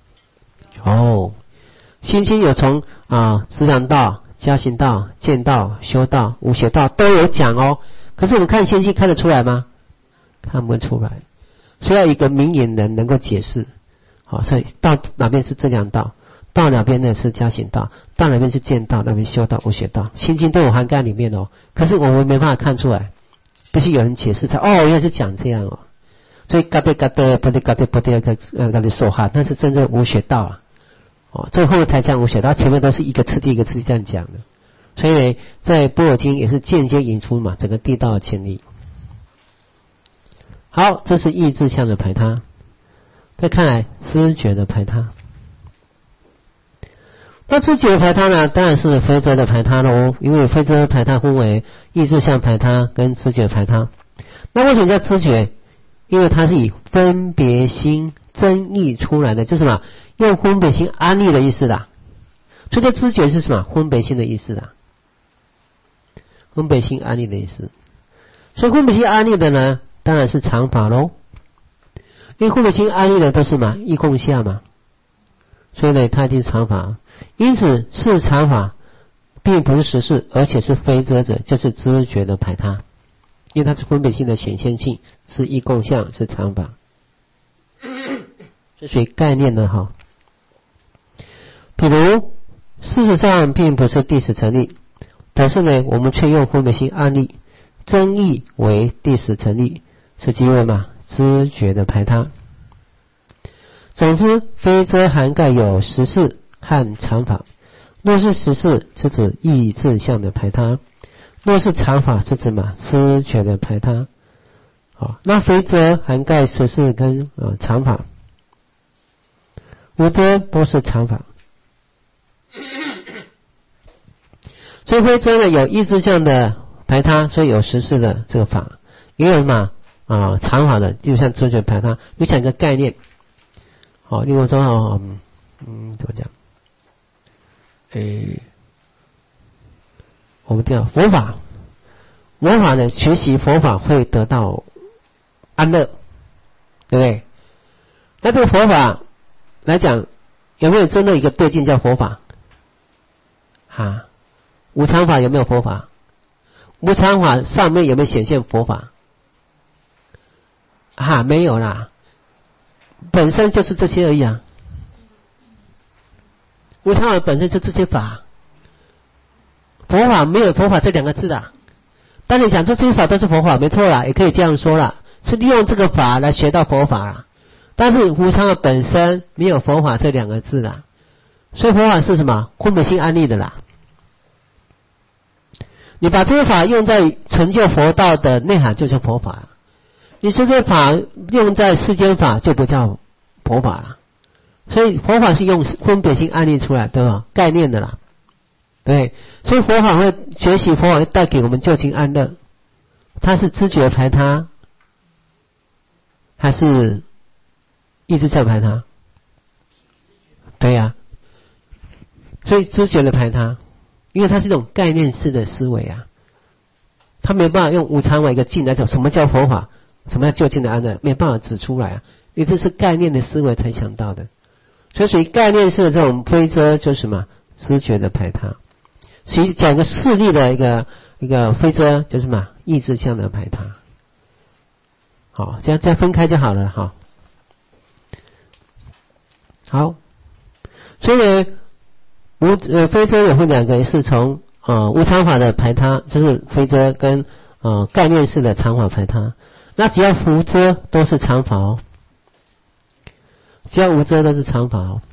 S1: 心经有从思想道、加行道、见道、修道、无学道都有讲哦。可是我们看心经看得出来吗？看不出来，所以要一个明眼人能够解释。所以到哪边是这两道，到哪边呢是加行道，到哪边是见道，那边修道、无学道，心经都有涵盖里面哦。可是我们没办法看出来，必须有人解释才原来是讲这样哦。所以嘎对说哈，那是真正无学道啊。最后才讲无学道，前面都是一个次第一个次第这样讲的。所以呢，在般若经也是间接引出嘛，整个地道的建立。好，这是意志相的排他。再看来知觉的排他。那知觉的排他呢，当然是非遮的排他咯，因为非遮排他分为意志相排他跟知觉排他。那为什么叫知觉？因为它是以分别心增益出来的，就是什么？用分别心安立的意思啦。所以这知觉是什么？分别心的意思啦。分别心安立的意思。所以分别心安立的呢，当然是常法咯。因为分别心安立的都是什么？意空相嘛。所以呢，它一定是常法。因此是常法，并不是实事，而且是非遮者，就是知觉的排他。因为它是分别性的显现性，是意共相，是常法，这属于概念的哈。比如事实上并不是第十成立，但是呢我们却用分别心安立，增益为第十成立，是即为嘛知觉的排他。总之非遮涵盖有实事和常法，若是实事是指意志相的排他，若是常法是指嘛知觉的排他。那非遮涵盖实事跟常法，无遮都是常法。所以非遮呢有意志相的排他，所以有实事的这个法，也有嘛常法的，就像知觉排他。就讲一个概念，例如说怎么讲？我们讲佛法呢，学习佛法会得到安乐，对不对？那这个佛法来讲，有没有真的一个对境叫佛法？无常法有没有佛法？无常法上面有没有显现佛法？没有啦，本身就是这些而已啊。无常法本身就这些法，佛法没有佛法这两个字啊。当你讲说这些法都是佛法，没错啦，也可以这样说啦，是利用这个法来学到佛法啦。但是无常法本身没有佛法这两个字啦，所以佛法是什么？分别心安立的啦。 你把这个法用在成就佛道的内涵，就叫佛法了。你这个法用在世间法，就不叫佛法了。所以佛法是用分别心案例出来的概念的啦。对，所以佛法会学习，佛法会带给我们究竟安乐。它是知觉排他，还是意志在排他？对呀、所以知觉的排他，因为它是一种概念式的思维啊，它没办法用无常为一个境来讲什么叫佛法，什么叫究竟的安乐，没办法指出来啊，因为这是概念的思维才想到的。所以属于概念式的这种非遮就是什么？知觉的排他。所以讲一个事例的一个非遮就是什么？意志相的排他。好，这样分开就好了哈。好，所以呢，非遮也会两个，是从无常法的排他，就是非遮跟概念式的常法排他。那只要无遮都是常法哦，只要无遮都是常法哦。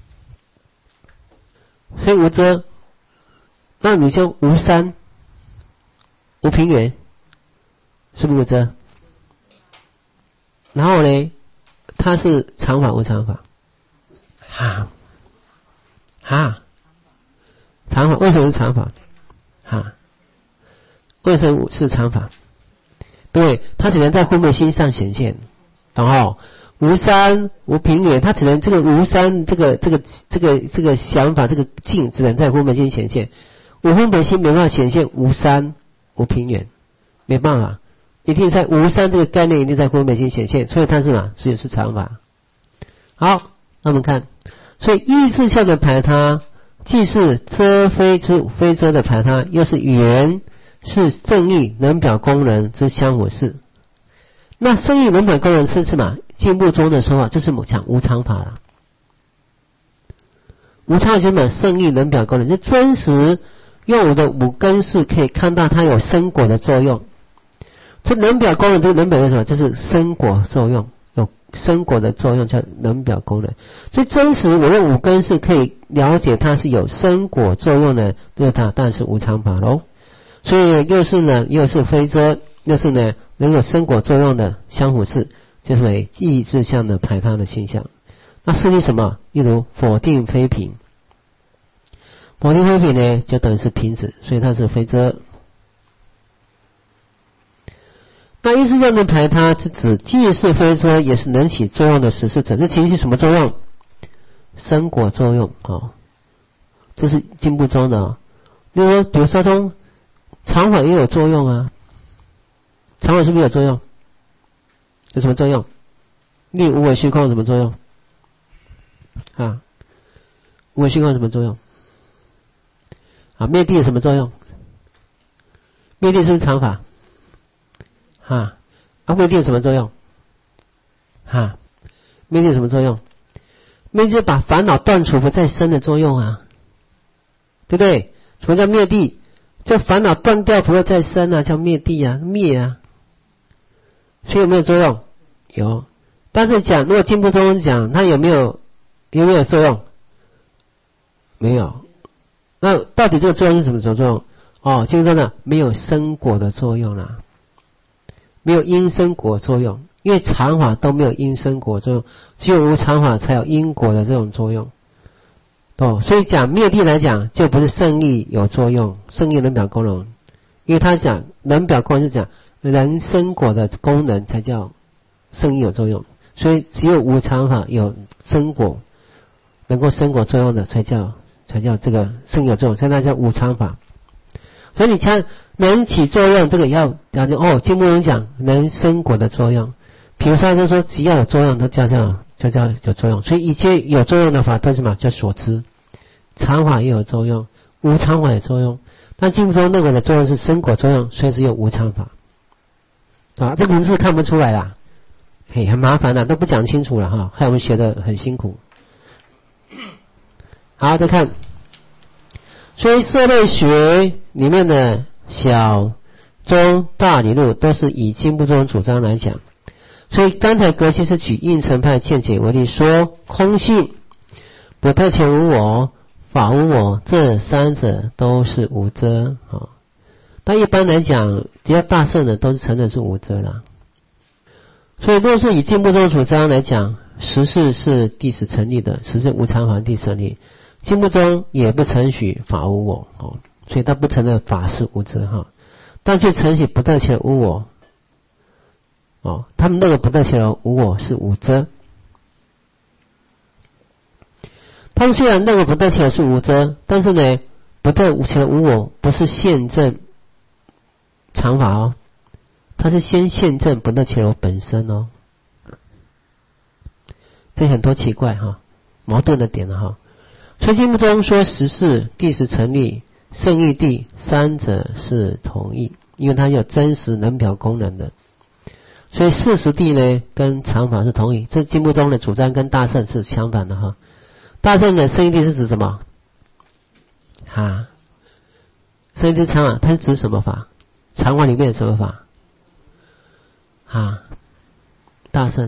S1: 所以无遮，那你就无山、无平原，是不是无遮？然后呢，它是常法无常法。常法为什么是常法？为什么是常法？对，它只能在分别心上显现，懂哦？无山无平原，它只能这个无山这个想法，这个境只能在分别心显现，无分别心没办法显现无山无平原，没办法，一定在无山这个概念一定在分别心显现，所以它是什么？只有是常法。好，那我们看，所以意志相的排他，既是遮非之非遮的排他，又是缘，是正义能表功能之相互事。那正义能表功能是什么？进步中的说法就是讲无常法了。无常就是讲圣义能表功能，就真实用我的五根识可以看到它有生果的作用。这能表功能，这个能表是什么？就是生果作用，有生果的作用叫能表功能。所以真实我用五根识可以了解它是有生果作用的，这个它当然是无常法喽。所以又是非遮，又是呢能有生果作用的相互事，就是为意志相的排他的现象。那是为什么？例如否定非平，否定非平呢，就等于是平止，所以它是非遮。那意志相的排他是指既是非遮，也是能起作用的实事者。这其实是什么作用？生果作用这是进步中的例如比如说中常法也有作用啊，常法是不是有作用？有什么作用？例如无为虚空有什么作用？无为虚空有什么作用？灭地有什么作用？灭地是不是常法？灭地有什么作用？灭地有什么作用？灭地就是把烦恼断除不再生的作用啊，对不对？什么叫灭地？这烦恼断掉不会再生啊，叫灭地啊，灭啊。所以有没有作用？有。但是讲，如果进步中讲，它有没有作用？没有。那到底这个作用是什么作用？进步中呢，没有生果的作用啦，没有因生果作用，因为常法都没有因生果作用，只有无常法才有因果的这种作用。所以讲灭地来讲，就不是圣义有作用，圣义能表功能，因为他讲能表功能是讲人生果的功能才叫圣义有作用，所以只有无常法有生果，能够生果作用的才叫这个圣义有作用，所以它叫无常法。所以你看能起作用，这个要了解经部中讲能生果的作用，比如说就说只要有作用都叫有作用，所以一切有作用的法都是什么？叫所知。常法也有作用，无常法也有作用，但经部中认为的作用是生果作用，所以只有无常法。这个文字看不出来啦，很麻烦啦，都不讲清楚了害我们学得很辛苦。好，再看，所以色类学里面的小、中、大理路都是以经部中主张来讲。所以刚才格西是举应成派见解为例，说空性、不特权无我、法无我，这三者都是无遮但一般来讲，只要大圣的都是承认是无遮啦。所以若是以经部中主张来讲，十事是第十成立的，十是无常法第十成立，经部中也不承许法无我哦，所以他不承认法是无遮哈，但却承许不得其无我哦，他们那个不得其无我是无遮。他们虽然认为不得其是无遮，但是呢，不得其无我不是现证常法哦，它是先现证不得其我本身哦，这很多奇怪哈，矛盾的点了哈。所以经部中说十事、第十成立、圣义谛三者是同义，因为它有真实能表功能的，所以事实谛呢跟常法是同义。这经部中的主张跟大圣是相反的哈。大圣的圣义谛是指什么？圣义谛常法它是指什么法？常法里面的什么法？大圣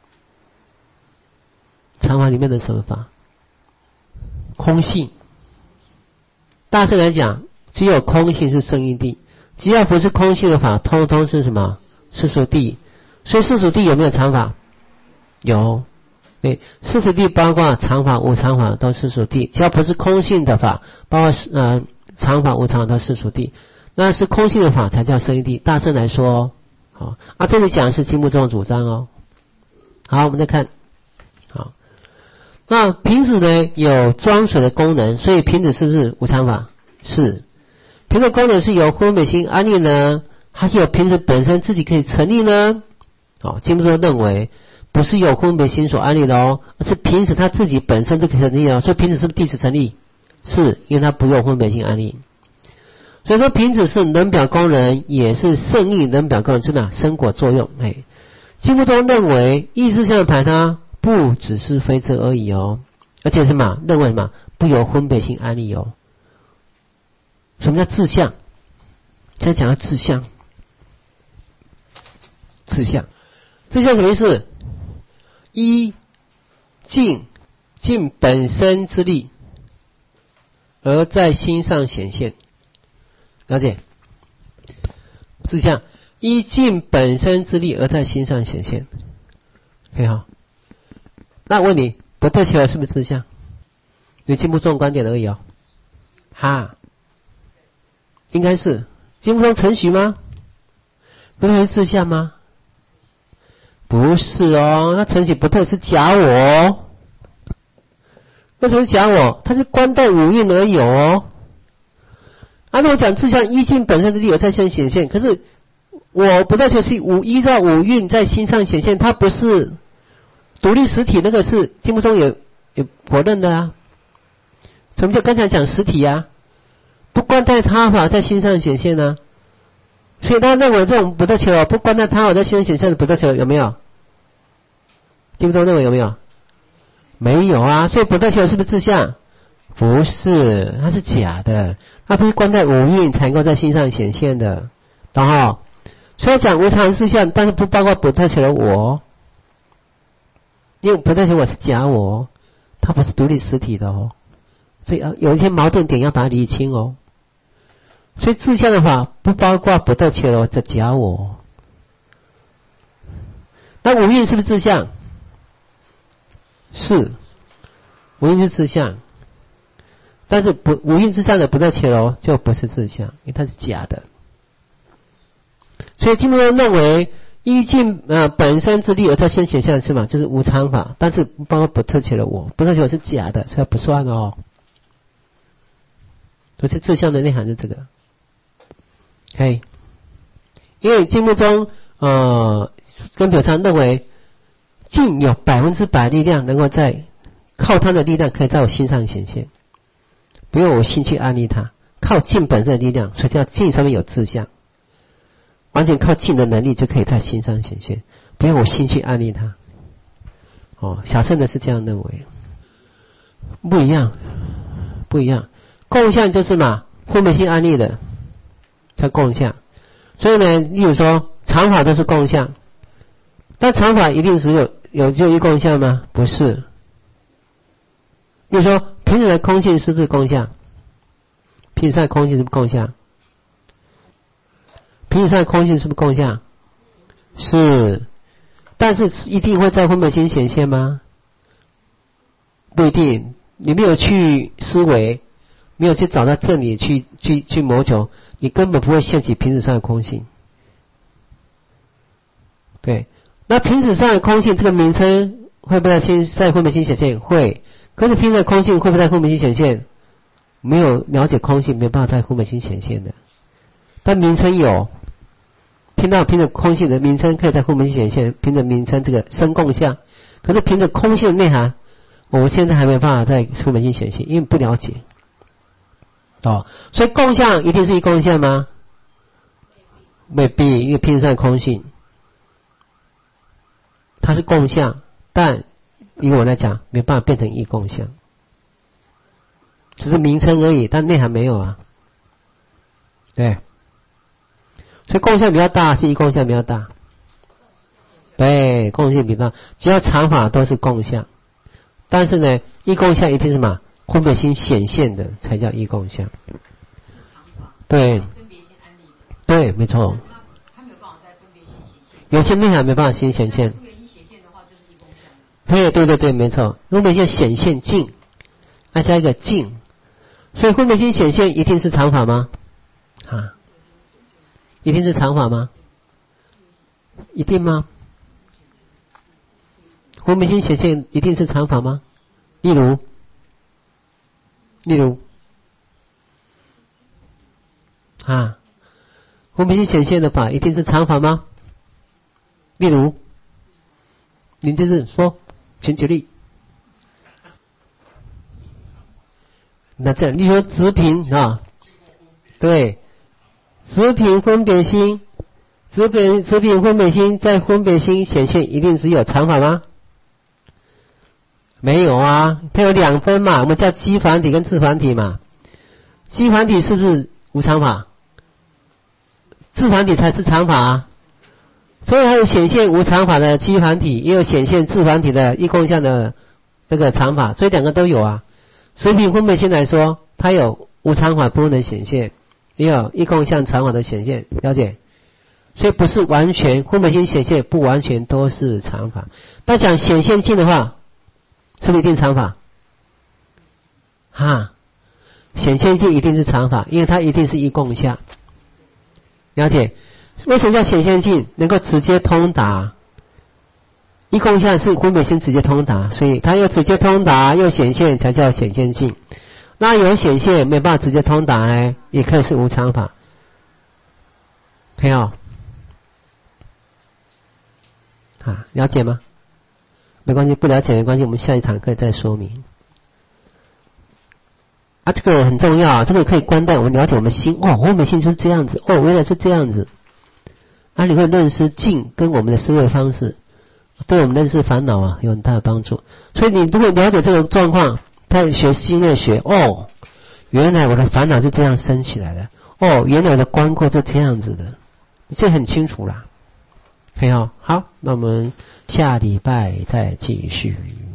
S1: 常法里面的什么法？空性。大圣来讲，只有空性是圣义谛，只要不是空性的法，通通是什么？世俗谛。所以世俗谛有没有常法？有。对，世俗谛包括常法、无常法都世俗谛，只要不是空性的法，包括常法、无常法都世俗谛，那是空性的法才叫圣义谛。大圣来说，好这里讲的是经部中的主张哦。好，我们再看，好，那瓶子呢有装水的功能，所以瓶子是不是无常法？是。瓶子功能是由分别心安立呢，还是由瓶子本身自己可以成立呢？经部中认为不是由分别心所安立的哦，而是瓶子它自己本身就可以成立哦。所以瓶子是不是第十成立？是，因为它不用分别心安立。所以说瓶子是能表功能，也是圣义能表功能，是哪？生果作用。经部中认为意志相的排他不只是非遮而已哦，而且什么？认为什么？不由分别心安立哦。什么叫自相？现在讲到自相。自相什么意思？一尽本身之力，而在心上显现。了解？自相一尽本身之力，而在心上显现。可以哈？那问你，不得其来是不是自相？有经部中观点而已哦。应该是经部中承许吗？不是自相吗？不是哦，那承许不对是假我。为什么假我？它是观待五蕴而有哦。如果讲自相依尽本身之力而在心显现，可是我不在就是依照五蕴在心上显现，它不是独立实体，那个是经部中也否认的啊。什么叫刚才讲实体啊？不观待他法在心上显现啊。所以他认为这种不得求不观待他法在心上显现的不得求有没有？经部中认为有没有？没有啊。所以不得求是不是自相？不是，它是假的，它不是观待五蕴才能够在心上显现的，懂哈？所以讲无常事相，但是不包括不得求的我，因为不得求我是假我，它不是独立实体的哦。所以有一些矛盾点要把它理清哦。所以自相的话不包括不得求的假我。那五蕴是不是自相？是，五蕴是自相。但是五蕴之上的不得求就不是自相，因为它是假的。所以经部中认为依尽本身之力而在心显现是嘛，就是无常法，但是不包括不得求的我，不得求是假的，所以不算哦。所以自相的内涵是这个。因为经部中跟表上认为尽有100%力量能够靠它的力量可以在我心上显现。不用我心去安利它，靠尽本身的力量，所以叫尽上面有自相，完全靠尽的能力就可以在心上显现，不用我心去安利它。小乘的是这样认为，不一样。共相就是嘛，分别心安利的叫共相。所以呢，例如说常法都是共相，但常法一定只有就一共相吗？不是。例如说瓶子的空性是不是共相？瓶子的空性是不是共相？ 瓶子上的空性是不是共相？是，但是一定会在分别心显现吗？不一定。你没有去思维，没有去找到正理去谋求，你根本不会现起瓶子上的空性。对，那瓶子上的空性这个名称会不会在分别心显现？会。可是瓶子的空性会不会在分别心显现？没有了解空性，没办法在分别心显现的。但名称有，听到凭着空性的名称可以在分别心显现，凭着名称这个生共相。可是凭着空性的内涵，我们现在还没办法在分别心显现，因为不了解。所以共相一定是一共相吗？未必，因为凭着空性，它是共相，但以我来讲，没办法变成异共相，只是名称而已，但内涵没有啊。对，所以共相比较大，是异共相比较大。对，共性比较大，只要常法都是共相，但是呢，异共相一定是什么？分别心显现的才叫异共相。对，对，没错。有些内涵没办法心显现。对，没错。分别心显现境，再加一个境，所以分别心显现一定是常法吗？一定是常法吗？一定吗？分别心显现一定是常法吗？例如分别心显现的法一定是常法吗？例如，您就是说，请举例。那这样，例如直品对，直品分别心，直品分别心在分别心显现一定只有常法吗？没有啊，它有两分嘛，我们叫基繁体跟自繁体嘛。基繁体是不是无常法？自繁体才是常法啊。所以它有显现无常法的基繁体，也有显现自繁体的异共相的那个常法，所以两个都有啊。直品分别心来说，它有无常法部分的显现，也有异共相常法的显现，了解？所以不是完全分别心显现，不完全都是常法。但讲显现境的话，是不是一定常法？显现境一定是常法，因为它一定是异共相，了解？为什么叫显现境？能够直接通达。异共相是分别心直接通达，所以它又直接通达又显现，才叫显现境。那有显现没办法直接通达呢，也可以是无常法。可以了解吗？没关系，不了解没关系，我们下一堂课再说明。这个很重要，这个可以观待我们了解我们心。分别心就是这样子，原来是这样子。你会认识境跟我们的思维方式，对我们认识烦恼有很大的帮助。所以你如果了解这个状况，在学心内学，原来我的烦恼是这样生起来的，原来我的观过是这样子的，这很清楚啦。可以好，那我们下礼拜再继续。